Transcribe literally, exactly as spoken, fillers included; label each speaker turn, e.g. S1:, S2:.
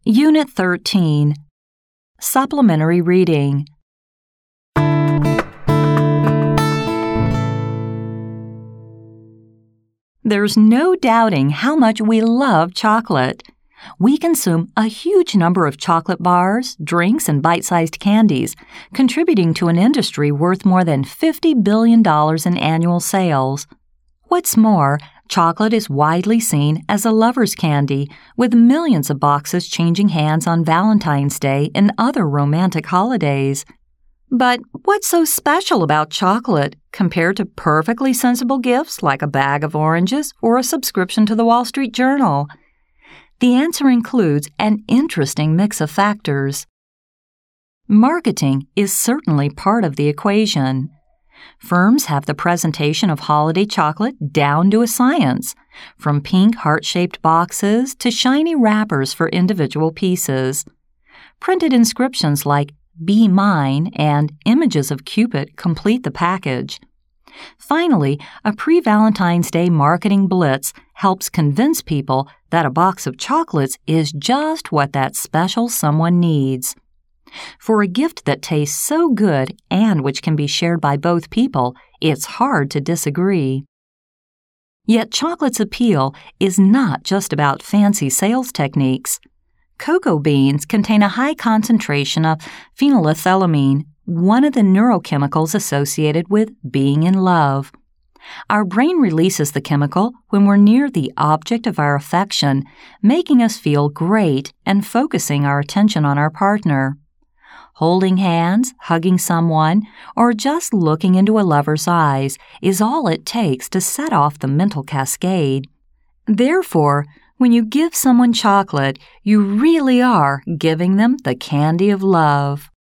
S1: Unit thirteen, Supplementary Reading. There's no doubting how much we love chocolate. We consume a huge number of chocolate bars, drinks, and bite-sized candies, contributing to an industry worth more than fifty billion dollars in annual sales. What's more, chocolate is widely seen as a lover's candy, with millions of boxes changing hands on Valentine's Day and other romantic holidays. But what's so special about chocolate compared to perfectly sensible gifts like a bag of oranges or a subscription to the Wall Street Journal? The answer includes an interesting mix of factors. Marketing is certainly part of the equation. Firms have the presentation of holiday chocolate down to a science, from pink heart-shaped boxes to shiny wrappers for individual pieces. Printed inscriptions like "Be Mine" and images of Cupid complete the package. Finally, a pre-Valentine's Day marketing blitz helps convince people that a box of chocolates is just what that special someone needs. For a gift that tastes so good and which can be shared by both people, it's hard to disagree. Yet chocolate's appeal is not just about fancy sales techniques. Cocoa beans contain a high concentration of phenylethylamine, one of the neurochemicals associated with being in love. Our brain releases the chemical when we're near the object of our affection, making us feel great and focusing our attention on our partner. Holding hands, hugging someone, or just looking into a lover's eyes is all it takes to set off the mental cascade. Therefore, when you give someone chocolate, you really are giving them the candy of love.